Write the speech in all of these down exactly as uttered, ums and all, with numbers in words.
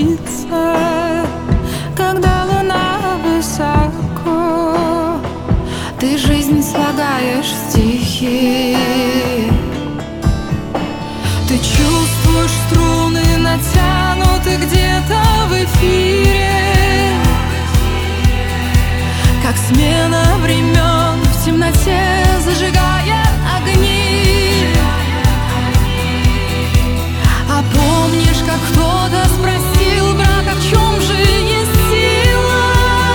снится, когда луна высоко. Ты жизнь слагаешь в стихи. Ты чувствуешь, струны натянуты где-то в эфире, как смена времен в темноте, зажигая огни. А помнишь, как кто-то спросил, брат, а в чем же есть сила?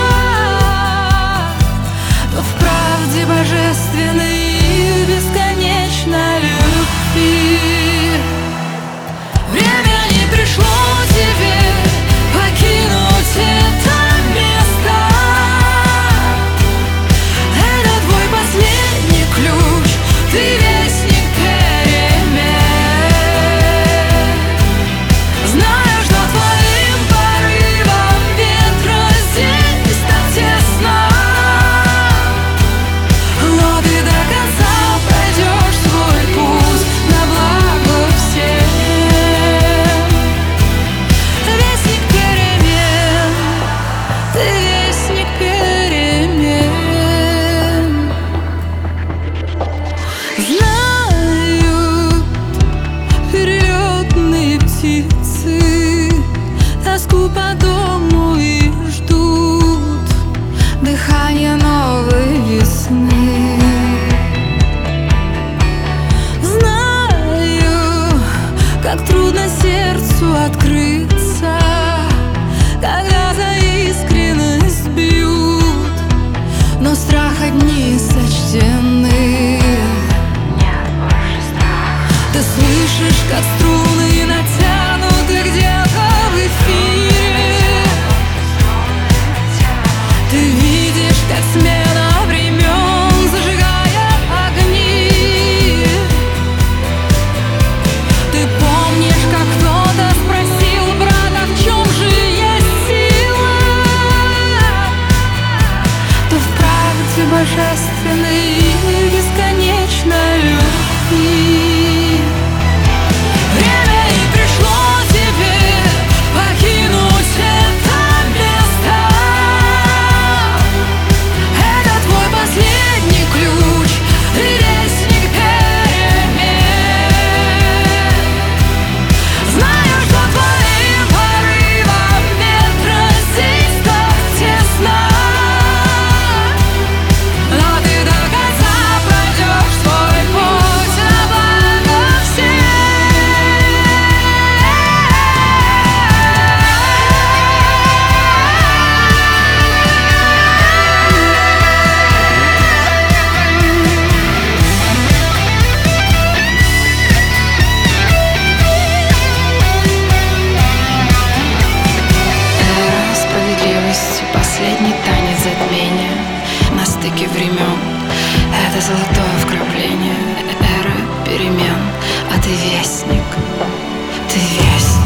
То в правде божественной и бесконечной любви. Время не пришло тебе покинуть это место. Это твой последний ключ, ты вестник перемен. Знаю, что твоим порывом ветра здесь так тесно, но ты до конца пройдешь свой путь на благо всем. Вестник перемен, ты вестник перемен. Знают перелетные птицы тоску по дому и ждут дыхания новой весны. Знаю, как трудно сердцу открыться, когда за искренность бьют, но страх одни сочтены. Ты слышишь, как струны натянуты где-то в эфире. Ты видишь, как смена времен зажигает огни. Ты помнишь, как кто-то спросил, брат, а в чем же есть сила? То в правде божественной и бесконечной любви. Время не пришло тебе покинуть это место. Это твой последний ключ, ты вестник перемен. Знаю, что твоим порывом ветра здесь так тесно, но ты до конца пройдешь свой путь на благо всем. Эра справедливости, последний танец затмения на стыке времен. Это золотое вкрапление. Эра перемен, а ты вестник, ты вестник.